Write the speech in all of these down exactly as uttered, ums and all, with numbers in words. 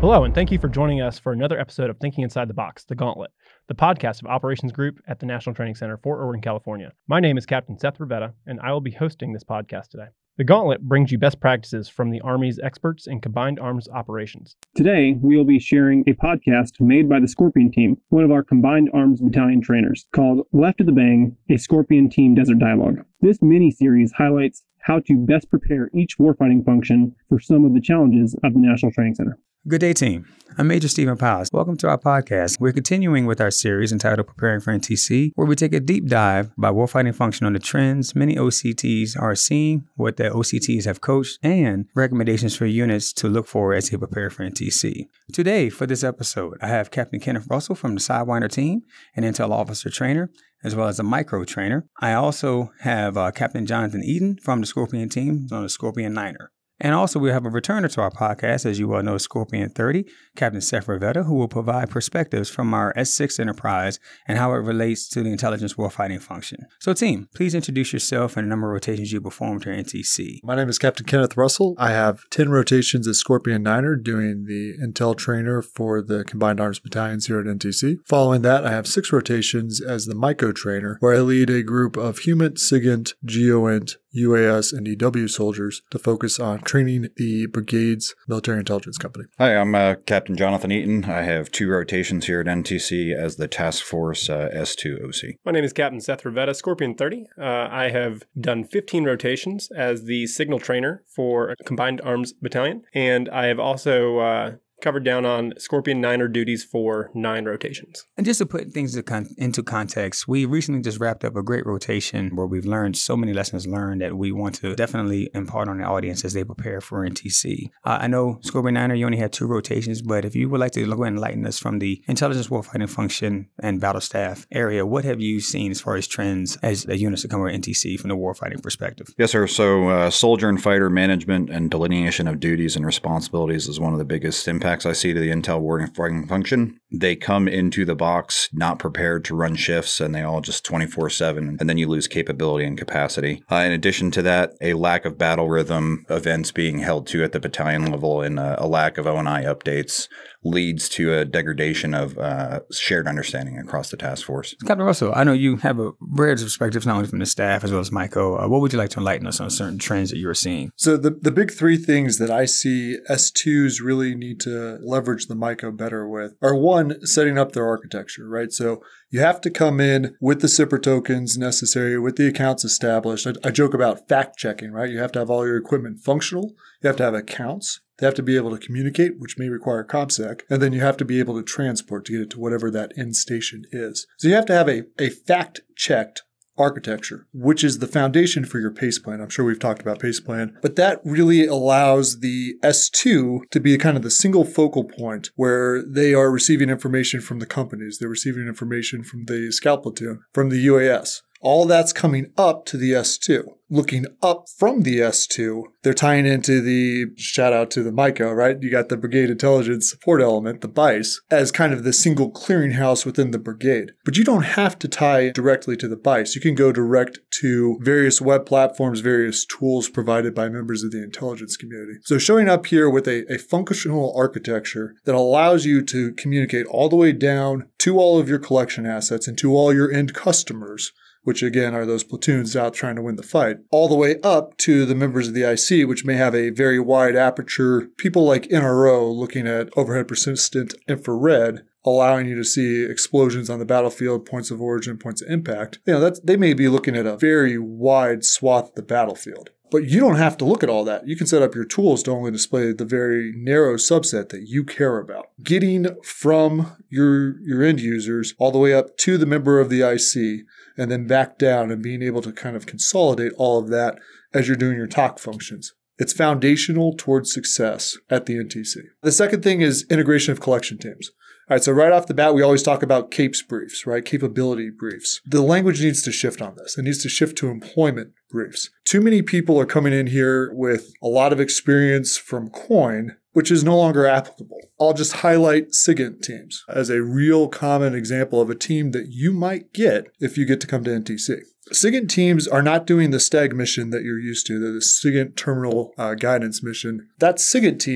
Hello, and thank you for joining us for another episode of Thinking Inside the Box, The Gauntlet, the podcast of Operations Group at the National Training Center, Fort Irwin, California. My name is Captain Seth Rivetta, and I will be hosting this podcast today. The Gauntlet brings you best practices from the Army's experts in combined arms operations. Today, we will be sharing a podcast made by the Scorpion team, one of our combined arms battalion trainers, called Left of the Bang, a Scorpion Team Desert Dialogue. This mini-series highlights how to best prepare each warfighting function for some of the challenges of the National Training Center. Good day, team. I'm Major Stephen Powers. Welcome to our podcast. We're continuing with our series entitled Preparing for N T C, where we take a deep dive by warfighting function on the trends many O C Ts are seeing, what their O C Ts have coached, and recommendations for units to look for as they prepare for N T C. Today, for this episode, I have Captain Kenneth Russell from the Sidewinder team, an Intel officer trainer, as well as a micro trainer. I also have uh, Captain Jonathan Eden from the Scorpion team on the Scorpion Niner. And also, we have a returner to our podcast, as you well know, Scorpion thirty, Captain Seth Rivetta, who will provide perspectives from our S six Enterprise and how it relates to the intelligence warfighting function. So, team, please introduce yourself and the number of rotations you performed during N T C. My name is Captain Kenneth Russell. I have ten rotations as Scorpion Niner doing the Intel trainer for the Combined Arms Battalions here at N T C. Following that, I have six rotations as the MICO trainer, where I lead a group of HUMINT, SIGINT, GEOINT, U A S, and E W soldiers to focus on training the brigade's military intelligence company. Hi, I'm uh, Captain Jonathan Eaton. I have two rotations here at N T C as the Task Force uh, S two O C. My name is Captain Seth Rivetta, Scorpion thirty. Uh, I have done fifteen rotations as the signal trainer for a Combined Arms Battalion, and I have also uh, covered down on Scorpion Niner duties for nine rotations. And just to put things into context, we recently just wrapped up a great rotation where we've learned so many lessons learned that we want to definitely impart on the audience as they prepare for N T C. Uh, I know Scorpion Niner, you only had two rotations, but if you would like to go and enlighten us from the intelligence warfighting function and battle staff area, what have you seen as far as trends as the units that come with N T C from the warfighting perspective? Yes, sir. So uh, soldier and fighter management and delineation of duties and responsibilities is one of the biggest impacts I see to the intel warfighting function. They come into the box not prepared to run shifts, and they all just twenty-four seven, and then you lose capability and capacity. Uh, in addition to that, a lack of battle rhythm, events being held to at the battalion level, and uh, a lack of O and I updates leads to a degradation of uh, shared understanding across the task force. Captain Russell, I know you have a variety of perspectives, not only from the staff as well as MICO. Uh, what would you like to enlighten us on certain trends that you are seeing? So the, the big three things that I see S twos really need to leverage the MICO better with are, one, setting up their architecture, right? So you have to come in with the S I P R tokens necessary, with the accounts established. I, I joke about fact checking, right? You have to have all your equipment functional. You have to have accounts. They have to be able to communicate, which may require ComSec, and then you have to be able to transport to get it to whatever that end station is. So you have to have a, a fact-checked architecture, which is the foundation for your PACE plan. I'm sure we've talked about PACE plan, but that really allows the S two to be kind of the single focal point where they are receiving information from the companies. They're receiving information from the scout platoon, from the U A S. All that's coming up to the S two. Looking up from the S two, they're tying into the, shout out to the MICO, right? You got the Brigade Intelligence Support Element, the B I C E, as kind of the single clearinghouse within the brigade. But you don't have to tie directly to the B I C E. You can go direct to various web platforms, various tools provided by members of the intelligence community. So showing up here with a, a functional architecture that allows you to communicate all the way down to all of your collection assets and to all your end customers, which again are those platoons out trying to win the fight, all the way up to the members of the I C, which may have a very wide aperture. People like N R O looking at overhead persistent infrared, allowing you to see explosions on the battlefield, points of origin, points of impact. You know, that's, they may be looking at a very wide swath of the battlefield. But you don't have to look at all that. You can set up your tools to only display the very narrow subset that you care about. Getting from your, your end users all the way up to the member of the I C and then back down and being able to kind of consolidate all of that as you're doing your T O C functions. It's foundational towards success at the N T C. The second thing is integration of collection teams. All right, so right off the bat, we always talk about CAPES briefs, right? Capability briefs. The language needs to shift on this. It needs to shift to employment briefs. Too many people are coming in here with a lot of experience from COIN, which is no longer applicable. I'll just highlight SIGINT teams as a real common example of a team that you might get if you get to come to N T C. SIGINT teams are not doing the STAG mission that you're used to, the SIGINT terminal uh, guidance mission. That SIGINT team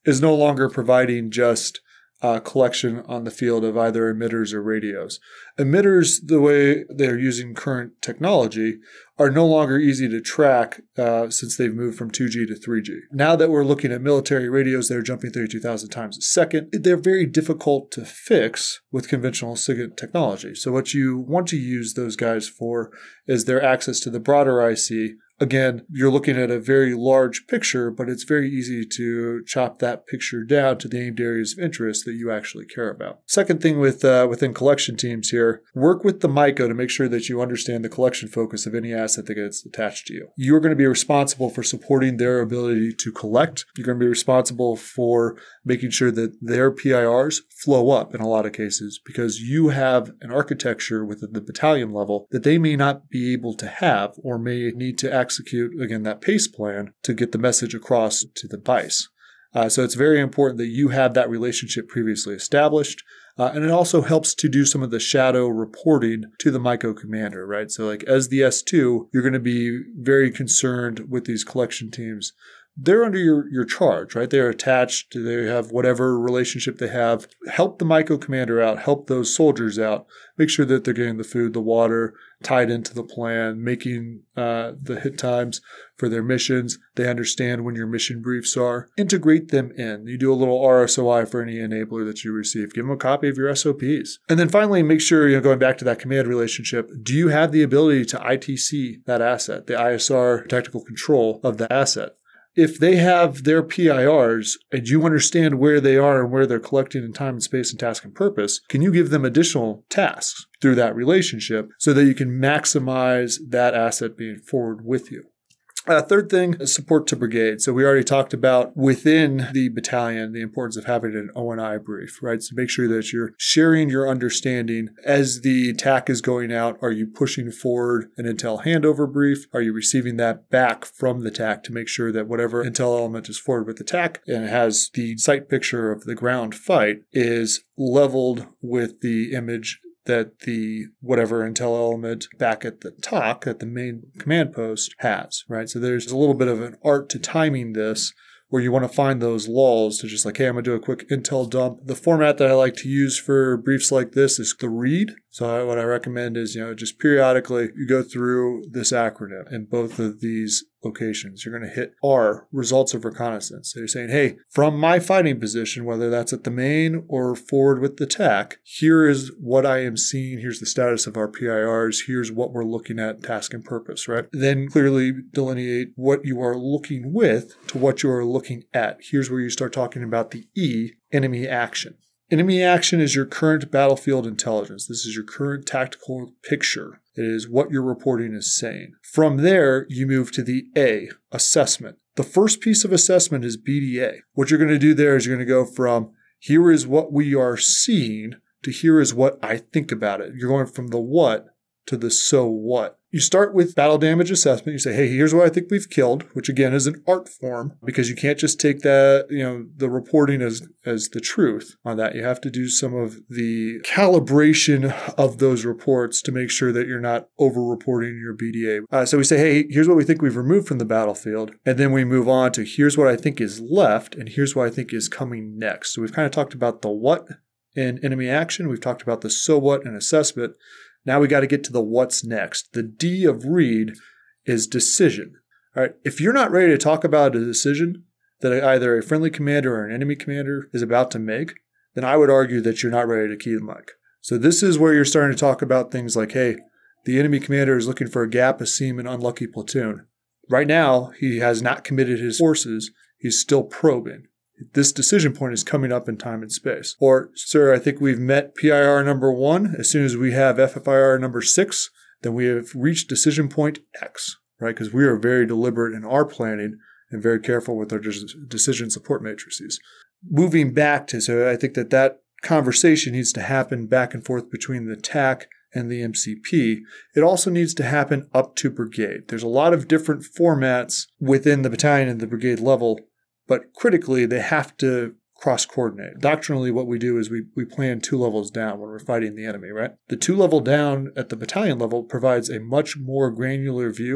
is no longer providing just uh, collection on the field of either emitters or radios. Emitters, the way they're using current technology, are no longer easy to track uh, since they've moved from two G to three G. Now that we're looking at military radios that are jumping thirty-two thousand times a second, they're very difficult to fix with conventional SIGINT technology. So what you want to use those guys for is their access to the broader I C. Again, you're looking at a very large picture, but it's very easy to chop that picture down to the aimed areas of interest that you actually care about. Second thing with uh, within collection teams here, work with the MICO to make sure that you understand the collection focus of any asset that gets attached to you. You're going to be responsible for supporting their ability to collect. You're going to be responsible for making sure that their P I Rs flow up in a lot of cases because you have an architecture within the battalion level that they may not be able to have or may need to execute, again, that PACE plan to get the message across to the B I C E. Uh, so it's very important that you have that relationship previously established. Uh, and it also helps to do some of the shadow reporting to the MICO commander, right? So like as the S two, you're going to be very concerned with these collection teams. They're under your, your charge, right? They're attached. They have whatever relationship they have. Help the MICO commander out. Help those soldiers out. Make sure that they're getting the food, the water, tied into the plan, making uh, the hit times for their missions. They understand when your mission briefs are. Integrate them in. You do a little R S O I for any enabler that you receive. Give them a copy of your S O Ps. And then finally, make sure, you know, going back to that command relationship, do you have the ability to I T C that asset, the I S R tactical control of the asset? If they have their P I Rs and you understand where they are and where they're collecting in time and space and task and purpose, can you give them additional tasks through that relationship so that you can maximize that asset being forward with you? Uh, third thing is support to brigade. So we already talked about within the battalion, the importance of having an O N I brief, right? So make sure that you're sharing your understanding as the T A C is going out. Are you pushing forward an intel handover brief? Are you receiving that back from the T A C to make sure that whatever intel element is forward with the T A C and it has the sight picture of the ground fight is leveled with the image that the whatever intel element back at the T O C, at the main command post, has, right? So there's a little bit of an art to timing this where you want to find those lulls to just like, hey, I'm going to do a quick intel dump. The format that I like to use for briefs like this is the read. So what I recommend is, you know, just periodically you go through this acronym in both of these locations. You're going to hit R, results of reconnaissance. So you're saying, hey, from my fighting position, whether that's at the main or forward with the T A C, here is what I am seeing. Here's the status of our P I Rs. Here's what we're looking at, task and purpose, right? Then clearly delineate what you are looking with to what you are looking at. Here's where you start talking about the E, enemy action. Enemy action is your current battlefield intelligence. This is your current tactical picture. It is what your reporting is saying. From there, you move to the A, assessment. The first piece of assessment is B D A. What you're going to do there is you're going to go from here is what we are seeing to here is what I think about it. You're going from the what to the so what. You start with battle damage assessment. You say, hey, here's what I think we've killed, which again is an art form because you can't just take that, you know, the reporting as, as the truth on that. You have to do some of the calibration of those reports to make sure that you're not over-reporting your B D A. Uh, so we say, hey, here's what we think we've removed from the battlefield. And then we move on to here's what I think is left and here's what I think is coming next. So we've kind of talked about the what in enemy action. We've talked about the so what in assessment. Now we got to get to the what's next. The D of read is decision. All right. If you're not ready to talk about a decision that either a friendly commander or an enemy commander is about to make, then I would argue that you're not ready to key the mic. So this is where you're starting to talk about things like, hey, the enemy commander is looking for a gap, a seam, an unlucky platoon. Right now, he has not committed his forces. He's still probing. This decision point is coming up in time and space. Or, sir, I think we've met P I R number one. As soon as we have F F I R number six, then we have reached decision point X, right? Because we are very deliberate in our planning and very careful with our decision support matrices. Moving back to, so I think that that conversation needs to happen back and forth between the T A C and the M C P. It also needs to happen up to brigade. There's a lot of different formats within the battalion and the brigade level, but critically, they have to cross-coordinate. Doctrinally, what we do is we, we plan two levels down when we're fighting the enemy, right? The two level down at the battalion level provides a much more granular view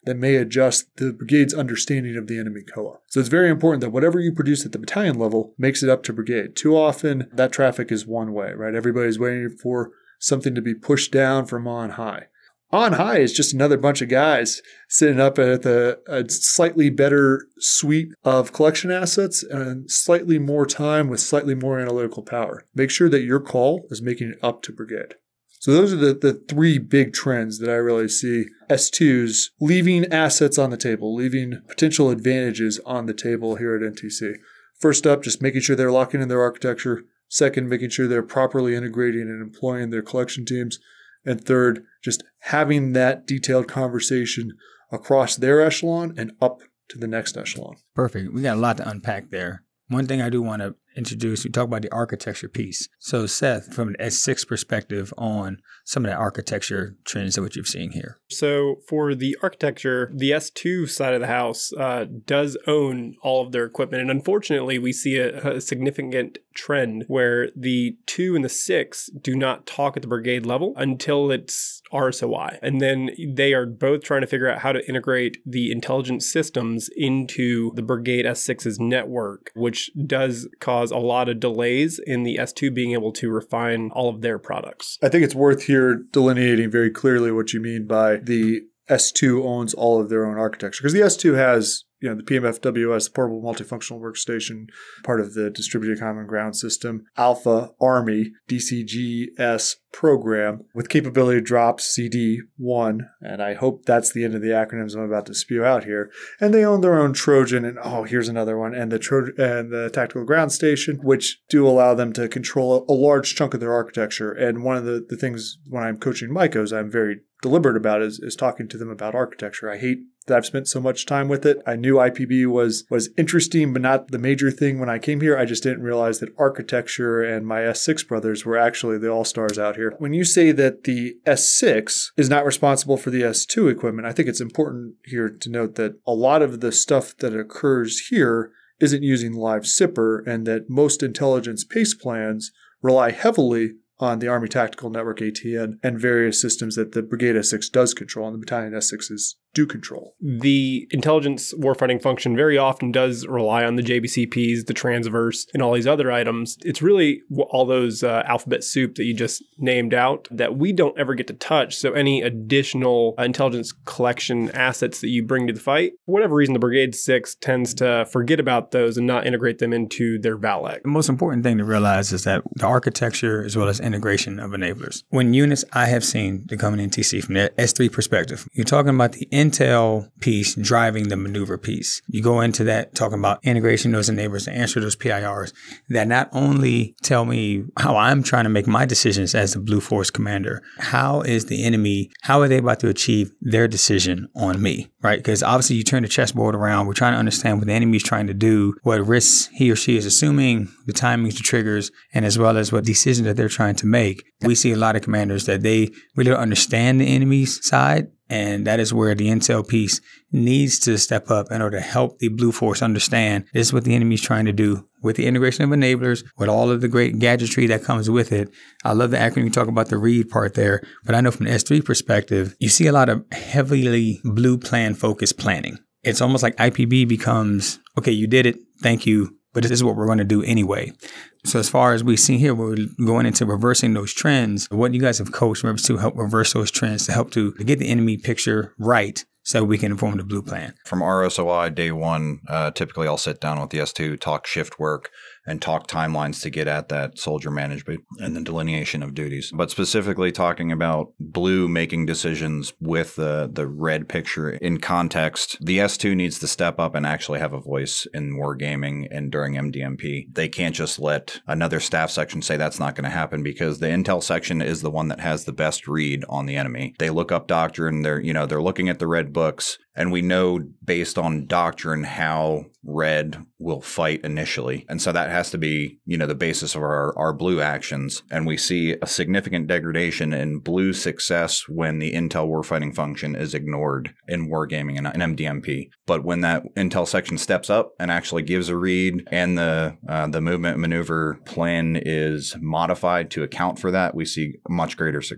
that may adjust the brigade's understanding of the enemy C O A. So it's very important that whatever you produce at the battalion level makes it up to brigade. Too often, that traffic is one way, right? Everybody's waiting for something to be pushed down from on high. On high is just another bunch of guys sitting up at the, a slightly better suite of collection assets and slightly more time with slightly more analytical power. Make sure that your call is making it up to brigade. So those are the, the three big trends that I really see S twos leaving assets on the table, leaving potential advantages on the table here at N T C. First up, just making sure they're locking in their architecture. Second, making sure they're properly integrating and employing their collection teams. And third, just having that detailed conversation across their echelon and up to the next echelon. Perfect. We got a lot to unpack there. One thing I do want to introduce, we talk about the architecture piece. So Seth, from an S six perspective on some of the architecture trends that what you've seen here. So for the architecture, the S two side of the house uh, does own all of their equipment. And unfortunately, we see a, a significant trend where the two and the six do not talk at the brigade level until it's R S O I. And then they are both trying to figure out how to integrate the intelligence systems into the brigade S six's network, which does cause a lot of delays in the S two being able to refine all of their products. I think it's worth here delineating very clearly what you mean by the S two owns all of their own architecture. Because the S two has, you know, the P M F W S, the Portable Multifunctional Workstation, part of the Distributed Common Ground System, Alpha Army D C G S program with capability drop C D one. And I hope that's the end of the acronyms I'm about to spew out here. And they own their own Trojan, and oh, here's another one, and the Trojan and the Tactical Ground Station, which do allow them to control a large chunk of their architecture. And one of the, the things when I'm coaching M I C Os, I'm very deliberate about is, is talking to them about architecture. I hate that I've spent so much time with it. I knew I P B was was interesting, but not the major thing when I came here. I just didn't realize that architecture and my S six brothers were actually the all-stars out here. When you say that the S six is not responsible for the S two equipment, I think it's important here to note that a lot of the stuff that occurs here isn't using live S I P R, and that most intelligence PACE plans rely heavily on the Army Tactical Network A T N and various systems that the Brigade S six does control and the Battalion S sixes do control. The intelligence warfighting function very often does rely on the J B C Ps, the transverse, and all these other items. It's really all those uh, alphabet soup that you just named out that we don't ever get to touch. So any additional intelligence collection assets that you bring to the fight, for whatever reason, the Brigade six tends to forget about those and not integrate them into their V A L E C. The most important thing to realize is that the architecture as well as integration of enablers. When units I have seen to come in N T C from the S three perspective, you're talking about the intel piece driving the maneuver piece. You go into that talking about integration of those enablers to answer those P I Rs that not only tell me how I'm trying to make my decisions as the Blue Force commander, how is the enemy, how are they about to achieve their decision on me, right? Because obviously you turn the chessboard around, we're trying to understand what the enemy is trying to do, what risks he or she is assuming, the timings, the triggers, and as well as what decisions that they're trying to make. We see a lot of commanders that they really don't understand the enemy's side. And that is where the intel piece needs to step up in order to help the Blue Force understand this is what the enemy is trying to do with the integration of enablers, with all of the great gadgetry that comes with it. I love the acronym you talk about the READ part there, but I know from the S three perspective, you see a lot of heavily blue plan focused planning. It's almost like I P B becomes, okay, you did it, thank you, but this is what we're going to do anyway. So as far as we see here, we're going into reversing those trends. What you guys have coached members to help reverse those trends to help to get the enemy picture right so we can inform the blue plan. From R S O I day one, uh, typically I'll sit down with the S two, talk shift work, and talk timelines to get at that soldier management and the delineation of duties. But specifically talking about blue making decisions with the, the red picture in context, the S two needs to step up and actually have a voice in wargaming and during M D M P. They can't just let another staff section say that's not going to happen, because the intel section is the one that has the best read on the enemy. They look up doctrine, they're, you know, they're looking at the red books, and we know based on doctrine how red will fight initially. And so that has to be, you know, the basis of our, our blue actions. And we see a significant degradation in blue success when the intel warfighting function is ignored in wargaming and, and M D M P. But when that intel section steps up and actually gives a read and the uh, the movement maneuver plan is modified to account for that, we see much greater success.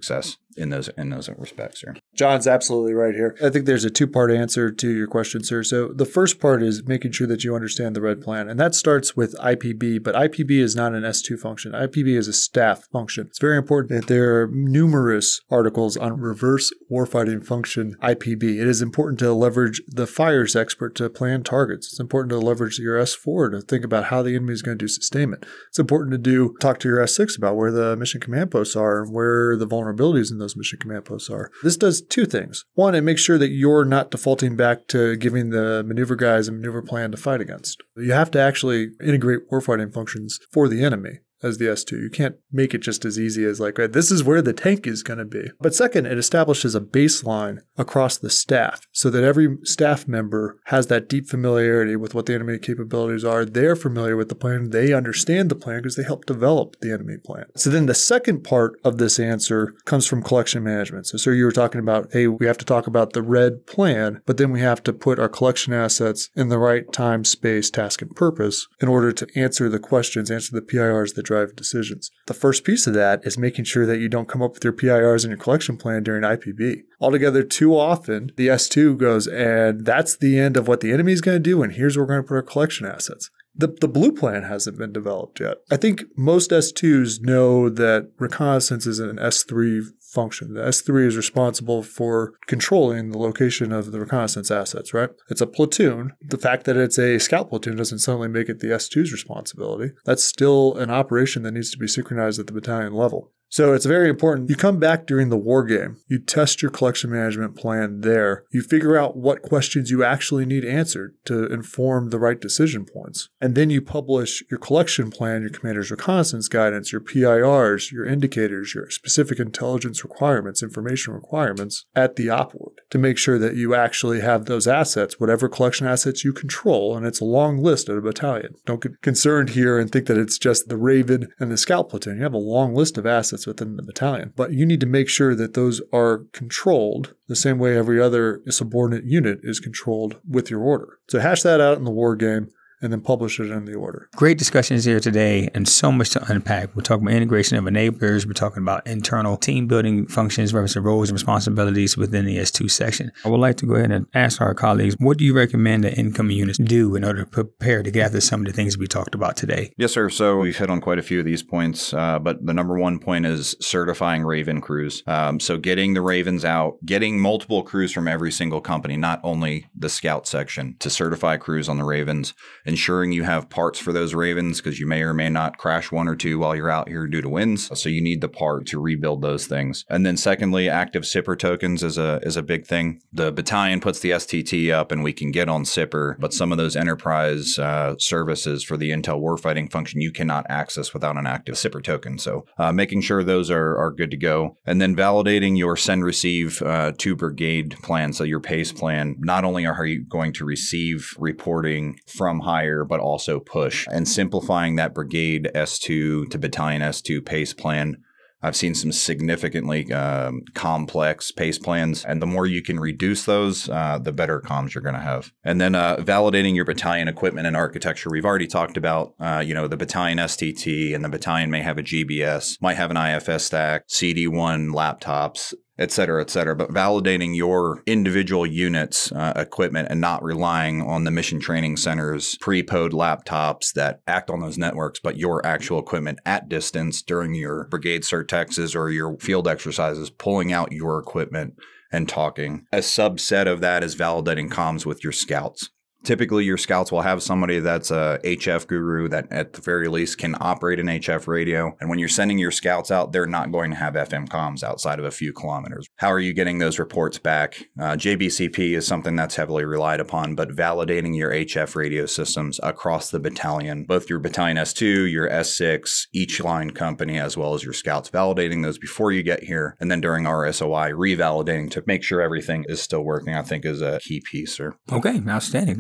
in those in those respects here. John's absolutely right here. I think there's a two-part answer to your question, sir. So the first part is making sure that you understand the red plan, and that starts with I P B, but I P B is not an S two function. I P B is a staff function. It's very important that there are numerous articles on reverse warfighting function I P B. It is important to leverage the fires expert to plan targets. It's important to leverage your S four to think about how the enemy is going to do sustainment. It's important to do talk to your S six about where the mission command posts are and where the vulnerabilities in those mission command posts are. This does two things. One, it makes sure that you're not defaulting back to giving the maneuver guys a maneuver plan to fight against. You have to actually integrate warfighting functions for the enemy as the S two. You can't make it just as easy as like, right, this is where the tank is going to be. But second, it establishes a baseline across the staff so that every staff member has that deep familiarity with what the enemy capabilities are. They're familiar with the plan. They understand the plan because they help develop the enemy plan. So then the second part of this answer comes from collection management. So, sir, you were talking about, hey, we have to talk about the red plan, but then we have to put our collection assets in the right time, space, task, and purpose in order to answer the questions, answer the P I Rs that drive decisions. The first piece of that is making sure that you don't come up with your P I Rs and your collection plan during I P B. Altogether, too often, the S two goes, and that's the end of what the enemy is going to do, and here's where we're going to put our collection assets. The, the blue plan hasn't been developed yet. I think most S twos know that reconnaissance is an S three function. The S three is responsible for controlling the location of the reconnaissance assets, right? It's a platoon. The fact that it's a scout platoon doesn't suddenly make it the S two's responsibility. That's still an operation that needs to be synchronized at the battalion level. So it's very important. You come back during the war game. You test your collection management plan there. You figure out what questions you actually need answered to inform the right decision points. And then you publish your collection plan, your commander's reconnaissance guidance, your P I Rs, your indicators, your specific intelligence requirements, information requirements at the op org to make sure that you actually have those assets, whatever collection assets you control. And it's a long list at a battalion. Don't get concerned here and think that it's just the Raven and the scout platoon. You have a long list of assets within the battalion, but you need to make sure that those are controlled the same way every other subordinate unit is controlled with your order. So hash that out in the war game and then publish it in the order. Great discussions here today and so much to unpack. We're talking about integration of enablers. We're talking about internal team building functions, referencing roles and responsibilities within the S two section. I would like to go ahead and ask our colleagues, what do you recommend that incoming units do in order to prepare to get after some of the things we talked about today? Yes, sir. So we've hit on quite a few of these points, uh, but the number one point is certifying Raven crews. Um, so getting the Ravens out, getting multiple crews from every single company, not only the scout section, to certify crews on the Ravens, ensuring you have parts for those Ravens because you may or may not crash one or two while you're out here due to winds. So you need the part to rebuild those things. And then secondly, active S I P R tokens is a is a big thing. The battalion puts the S T T up and we can get on S I P R, but some of those enterprise uh, services for the intel warfighting function you cannot access without an active S I P R token. So uh, making sure those are, are good to go. And then validating your send receive uh, to brigade plan. So your PACE plan, not only are you going to receive reporting from higher, but also push, and simplifying that brigade S two to battalion S two PACE plan. I've seen some significantly um, complex PACE plans, and the more you can reduce those, uh, the better comms you're going to have. And then uh, validating your battalion equipment and architecture. We've already talked about, uh, you know, the battalion S T T, and the battalion may have a G B S, might have an I F S stack, C D one laptops, et cetera, et cetera. But validating your individual units' uh, equipment and not relying on the mission training center's pre-pod laptops that act on those networks, but your actual equipment at distance during your brigade certexes or your field exercises, pulling out your equipment and talking. A subset of that is validating comms with your scouts. Typically, your scouts will have somebody that's a H F guru that at the very least can operate an H F radio. And when you're sending your scouts out, they're not going to have F M comms outside of a few kilometers. How are you getting those reports back? Uh, J B C P is something that's heavily relied upon, but validating your H F radio systems across the battalion, both your battalion S two, your S six, each line company, as well as your scouts, validating those before you get here. And then during R S O I, revalidating to make sure everything is still working, I think is a key piece. Sir. Okay, outstanding. Thank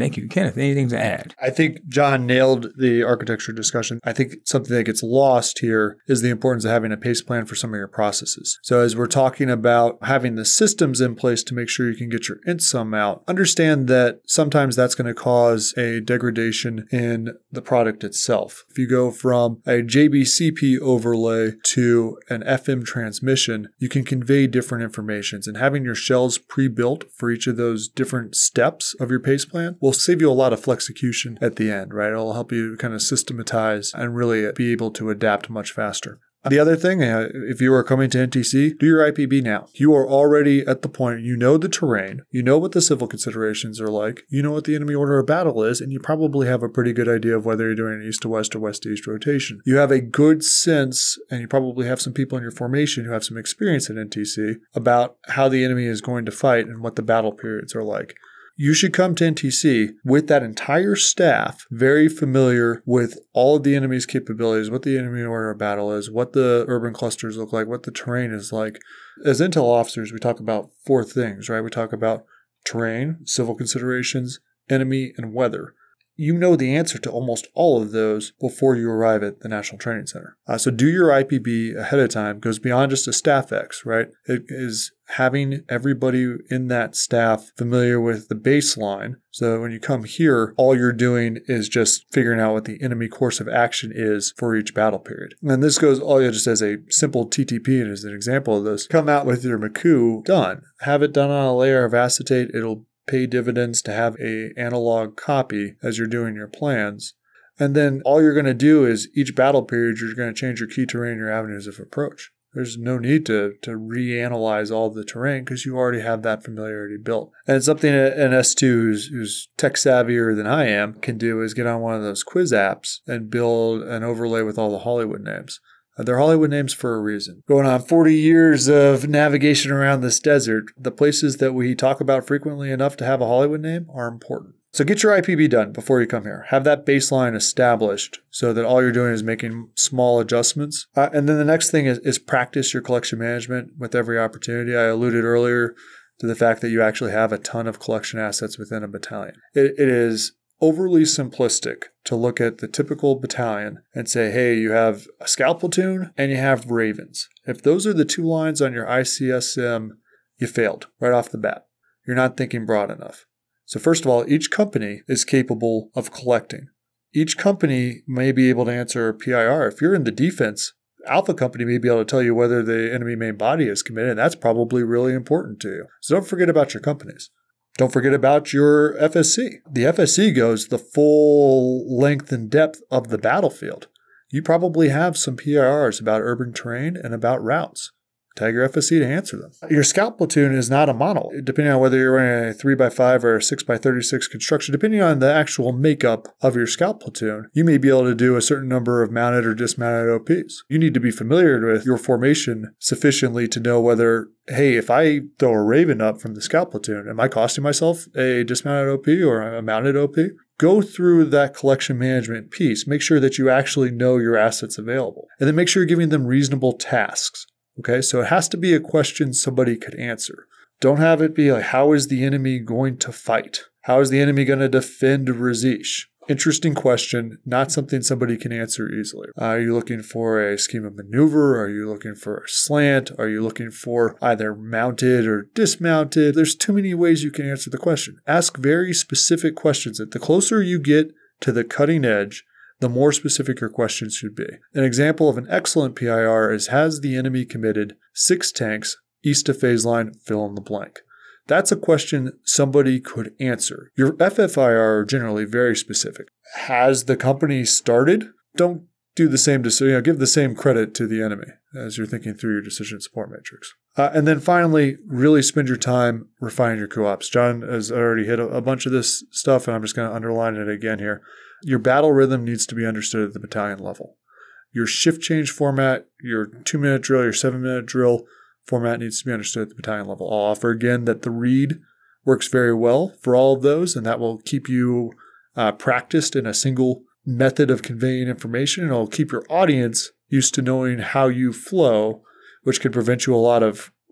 Thank you. Kenneth, anything to add? I think John nailed the architecture discussion. I think something that gets lost here is the importance of having a pace plan for some of your processes. So as we're talking about having the systems in place to make sure you can get your IntSum out, understand that sometimes that's going to cause a degradation in the product itself. If you go from a J B C P overlay to an F M transmission, you can convey different informations, and having your shells pre-built for each of those different steps of your pace plan will save you a lot of flexecution at the end, right? It'll help you kind of systematize and really be able to adapt much faster. The other thing, uh, if you are coming to N T C, do your I P B now. You are already at the point, you know the terrain, you know what the civil considerations are like, you know what the enemy order of battle is, and you probably have a pretty good idea of whether you're doing an east to west or west to east rotation. You have a good sense, and you probably have some people in your formation who have some experience at N T C about how the enemy is going to fight and what the battle periods are like. You should come to N T C with that entire staff very familiar with all of the enemy's capabilities, what the enemy order of battle is, what the urban clusters look like, what the terrain is like. As intel officers, we talk about four things, right? We talk about terrain, civil considerations, enemy, and weather. You know the answer to almost all of those before you arrive at the National Training Center. Uh, so do your I P B ahead of time. It goes beyond just a staff X, right? It is having everybody in that staff familiar with the baseline. So when you come here, all you're doing is just figuring out what the enemy course of action is for each battle period. And this goes all just as a simple T T P and as an example of this. Come out with your M C U done. Have it done on a layer of acetate. It'll pay dividends to have a analog copy as you're doing your plans. And then all you're going to do is each battle period, you're going to change your key terrain, your avenues of approach. There's no need to, to reanalyze all the terrain because you already have that familiarity built. And it's something that an S two who's, who's tech savvier than I am can do is get on one of those quiz apps and build an overlay with all the Hollywood names. They're Hollywood names for a reason. Going on forty years of navigation around this desert, the places that we talk about frequently enough to have a Hollywood name are important. So get your I P B done before you come here. Have that baseline established so that all you're doing is making small adjustments. Uh, and then the next thing is, is practice your collection management with every opportunity. I alluded earlier to the fact that you actually have a ton of collection assets within a battalion. It, it is overly simplistic to look at the typical battalion and say, hey, you have a scout platoon and you have Ravens. If those are the two lines on your I C S M, you failed right off the bat. You're not thinking broad enough. So first of all, each company is capable of collecting. Each company may be able to answer a P I R. If you're in the defense, Alpha Company may be able to tell you whether the enemy main body is committed, and that's probably really important to you. So don't forget about your companies. Don't forget about your F S C. The F S C goes the full length and depth of the battlefield. You probably have some P I Rs about urban terrain and about routes. Tag your F S C to answer them. Your scout platoon is not a monolith. Depending on whether you're running a three by five or a six by thirty-six construction, depending on the actual makeup of your scout platoon, you may be able to do a certain number of mounted or dismounted O Ps. You need to be familiar with your formation sufficiently to know whether, hey, if I throw a Raven up from the scout platoon, am I costing myself a dismounted O P or a mounted O P? Go through that collection management piece. Make sure that you actually know your assets available. And then make sure you're giving them reasonable tasks. Okay, so it has to be a question somebody could answer. Don't have it be like, how is the enemy going to fight? How is the enemy going to defend Razish? Interesting question, not something somebody can answer easily. Uh, are you looking for a scheme of maneuver? Are you looking for a slant? Are you looking for either mounted or dismounted? There's too many ways you can answer the question. Ask very specific questions. The closer you get to the cutting edge, the more specific your questions should be. An example of an excellent P I R is, has the enemy committed six tanks east of phase line, fill in the blank? That's a question somebody could answer. Your F F I R are generally very specific. Has the company started? Don't do the same, you know, give the same credit to the enemy as you're thinking through your decision support matrix. Uh, and then finally, really spend your time refining your co-ops. John has already hit a, a bunch of this stuff, and I'm just going to underline it again here. Your battle rhythm needs to be understood at the battalion level. Your shift change format, your two-minute drill, your seven-minute drill format needs to be understood at the battalion level. I'll offer again that the read works very well for all of those, and that will keep you uh, practiced in a single method of conveying information, and it'll keep your audience used to knowing how you flow, which could prevent you a lot of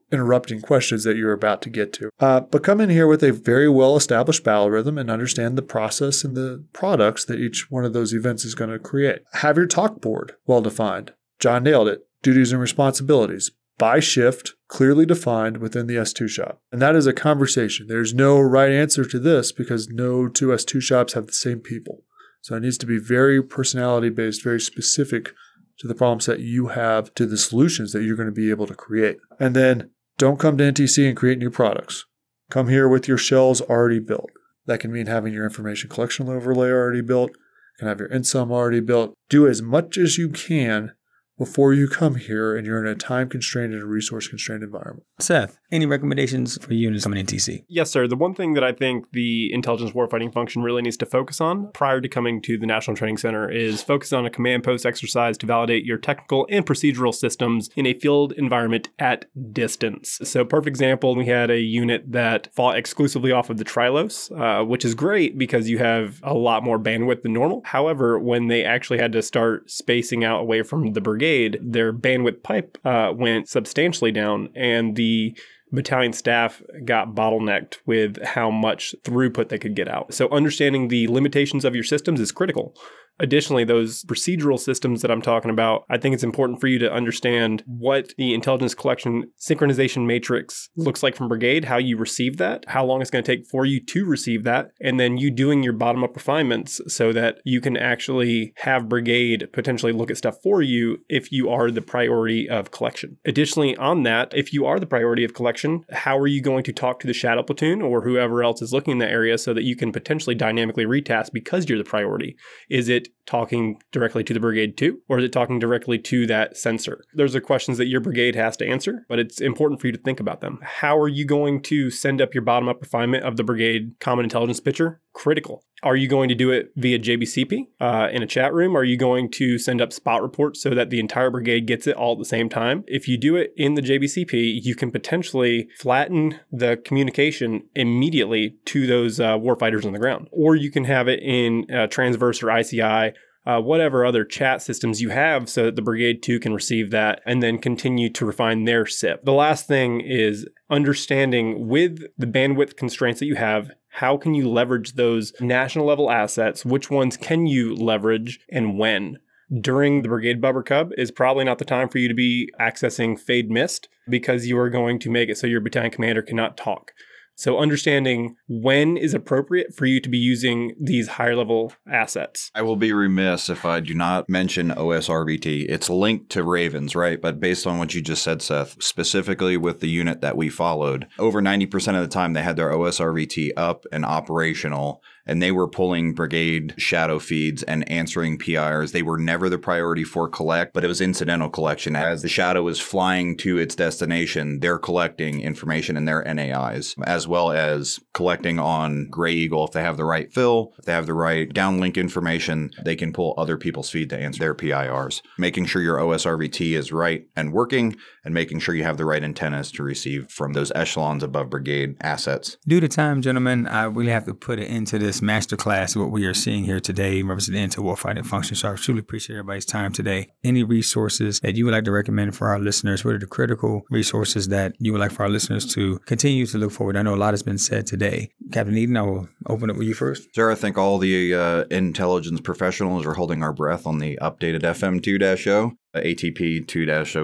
interrupting questions that you're about to get to. Uh, but come in here with a very well-established battle rhythm and understand the process and the products that each one of those events is going to create. Have your talk board well-defined. John nailed it. Duties and responsibilities by shift, clearly defined within the S two shop. And that is a conversation. There's no right answer to this because no two S two shops have the same people. So it needs to be very personality-based, very specific to the problem set you have, to the solutions that you're going to be able to create. And then don't come to N T C and create new products. Come here with your shells already built. That can mean having your information collection overlay already built. You can have your I N S O M already built. Do as much as you can before you come here and you're in a time-constrained and a resource-constrained environment. Seth, any recommendations for units coming in T C? Yes, sir. The one thing that I think the intelligence warfighting function really needs to focus on prior to coming to the National Training Center is focus on a command post exercise to validate your technical and procedural systems in a field environment at distance. So perfect example, we had a unit that fought exclusively off of the Trilos, uh, which is great because you have a lot more bandwidth than normal. However, when they actually had to start spacing out away from the brigade, their bandwidth pipe uh, went substantially down, and the battalion staff got bottlenecked with how much throughput they could get out. So understanding the limitations of your systems is critical. Additionally, those procedural systems that I'm talking about, I think it's important for you to understand what the intelligence collection synchronization matrix looks like from brigade, how you receive that, how long it's going to take for you to receive that, and then you doing your bottom-up refinements so that you can actually have brigade potentially look at stuff for you if you are the priority of collection. Additionally, on that, if you are the priority of collection, how are you going to talk to the shadow platoon or whoever else is looking in that area so that you can potentially dynamically retask because you're the priority? Is it talking directly to the brigade too, or is it talking directly to that sensor? Those are questions that your brigade has to answer, but it's important for you to think about them. How are you going to send up your bottom-up refinement of the brigade common intelligence picture? Critical. Are you going to do it via J B C P uh, in a chat room? Are you going to send up spot reports so that the entire brigade gets it all at the same time? If you do it in the J B C P, you can potentially flatten the communication immediately to those uh, warfighters on the ground. Or you can have it in uh, Transverse or I C I, Uh, whatever other chat systems you have so that the brigade too can receive that and then continue to refine their S I P. The last thing is understanding with the bandwidth constraints that you have, how can you leverage those national level assets? Which ones can you leverage and when? During the Brigade Bubber Cub is probably not the time for you to be accessing Fade Mist because you are going to make it so your battalion commander cannot talk. So understanding when is appropriate for you to be using these higher level assets. I will be remiss if I do not mention O S R V T. It's linked to Ravens, right? But based on what you just said, Seth, specifically with the unit that we followed, over ninety percent of the time they had their O S R V T up and operational, and they were pulling brigade shadow feeds and answering P I Rs. They were never the priority for collect, but it was incidental collection. As the shadow is flying to its destination, they're collecting information in their N A Is, as well as collecting on Gray Eagle. If they have the right fill, if they have the right downlink information, they can pull other people's feed to answer their P I Rs. Making sure your O S R V T is right and working, and making sure you have the right antennas to receive from those echelons above brigade assets. Due to time, gentlemen, I really have to put it into this masterclass, what we are seeing here today, representing Intel Warfighting Function. So I truly appreciate everybody's time today. Any resources that you would like to recommend for our listeners? What are the critical resources that you would like for our listeners to continue to look forward? I know a lot has been said today. Captain Eden, I will open it with you first. Sir, I think all the uh, intelligence professionals are holding our breath on the updated F M two dash oh, A T P two dash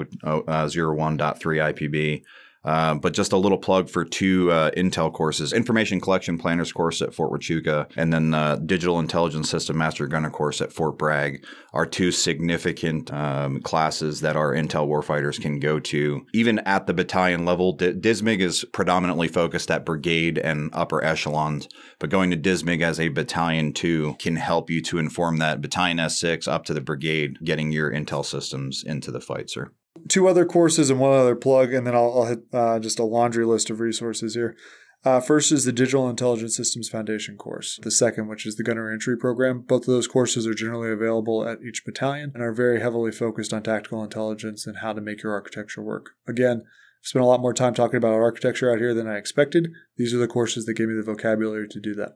oh one point three I P B. Uh, but just a little plug for two uh, Intel courses, Information Collection Planners course at Fort Huachuca, and then uh, Digital Intelligence System Master Gunner course at Fort Bragg are two significant um, classes that our Intel warfighters can go to. Even at the battalion level, D- DISMIG is predominantly focused at brigade and upper echelons, but going to DISMIG as a battalion too can help you to inform that battalion S six up to the brigade, getting your Intel systems into the fight, sir. Two other courses and one other plug, and then I'll, I'll hit uh, just a laundry list of resources here. Uh, first is the Digital Intelligence Systems Foundation course. The second, which is the Gunner Entry Program. Both of those courses are generally available at each battalion and are very heavily focused on tactical intelligence and how to make your architecture work. Again, I've spent a lot more time talking about our architecture out here than I expected. These are the courses that gave me the vocabulary to do that.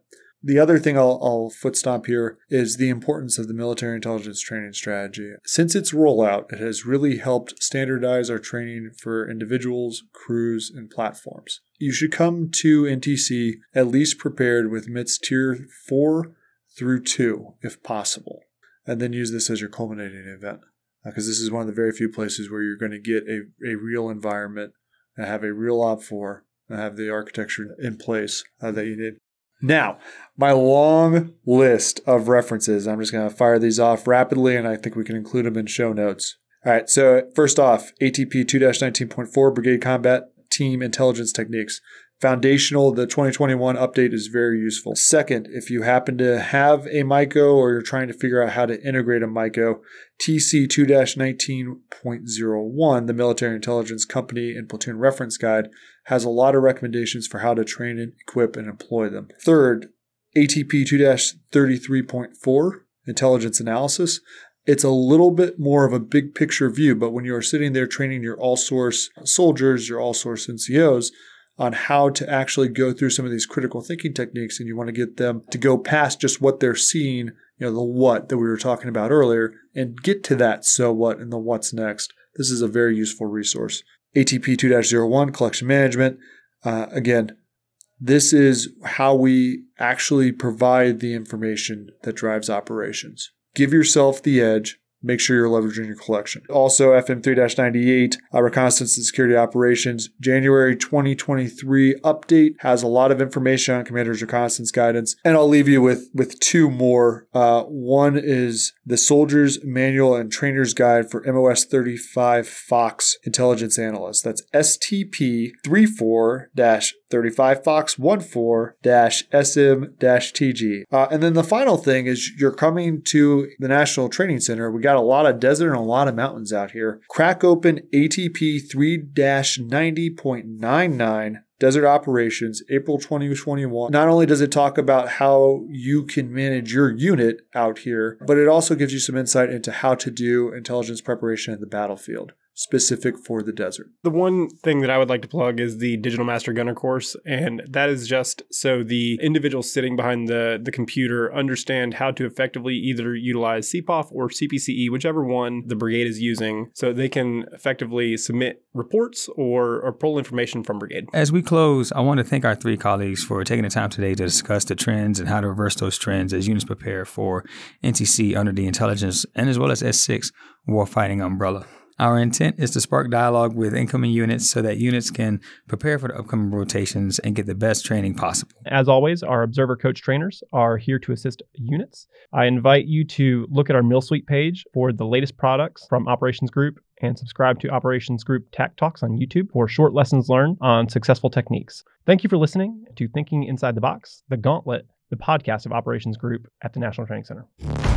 The other thing I'll, I'll foot stomp here is the importance of the military intelligence training strategy. Since its rollout, it has really helped standardize our training for individuals, crews, and platforms. You should come to N T C at least prepared with M I T S Tier four through two, if possible, and then use this as your culminating event, because uh, this is one of the very few places where you're going to get a, a real environment and have a real op four and have the architecture in place uh, that you need. Now, my long list of references, I'm just going to fire these off rapidly, and I think we can include them in show notes. All right, so first off, A T P two dash nineteen point four, Brigade Combat Team Intelligence Techniques. Foundational, the twenty twenty-one update is very useful. Second, if you happen to have a MICO or you're trying to figure out how to integrate a MICO, T C two dash nineteen point oh one, the Military Intelligence Company and Platoon Reference Guide, has a lot of recommendations for how to train and equip and employ them. Third, A T P two dash thirty-three point four, Intelligence Analysis. It's a little bit more of a big picture view, but when you're sitting there training your all-source soldiers, your all-source N C Os, on how to actually go through some of these critical thinking techniques, and you want to get them to go past just what they're seeing, you know, the what that we were talking about earlier, and get to that so what and the what's next. This is a very useful resource. A T P two dash oh one, Collection Management. Uh, again, this is how we actually provide the information that drives operations. Give yourself the edge. Make sure you're leveraging your collection. Also, F M three dash ninety-eight, uh, Reconnaissance and Security Operations, January twenty twenty-three update has a lot of information on Commander's Reconnaissance Guidance. And I'll leave you with, with two more. Uh, one is the Soldier's Manual and Trainer's Guide for M O S thirty-five Fox Intelligence Analyst. That's S T P thirty-four dash thirty-five Fox fourteen dash S M dash T G. Uh, and then the final thing is you're coming to the National Training Center. We got a lot of desert and a lot of mountains out here. Crack open A T P three dash ninety point nine nine Desert Operations, April twenty twenty-one. Not only does it talk about how you can manage your unit out here, but it also gives you some insight into how to do intelligence preparation in the battlefield, specific for the desert. The one thing that I would like to plug is the Digital Master Gunner course, and that is just so the individuals sitting behind the, the computer understand how to effectively either utilize C P O F or C P C E, whichever one the brigade is using, so they can effectively submit reports or, or pull information from brigade. As we close, I want to thank our three colleagues for taking the time today to discuss the trends and how to reverse those trends as units prepare for N T C under the intelligence and as well as S six warfighting umbrella. Our intent is to spark dialogue with incoming units so that units can prepare for the upcoming rotations and get the best training possible. As always, our Observer Coach trainers are here to assist units. I invite you to look at our Mill Suite page for the latest products from Operations Group and subscribe to Operations Group Tac Talks on YouTube for short lessons learned on successful techniques. Thank you for listening to Thinking Inside the Box, the Gauntlet, the podcast of Operations Group at the National Training Center.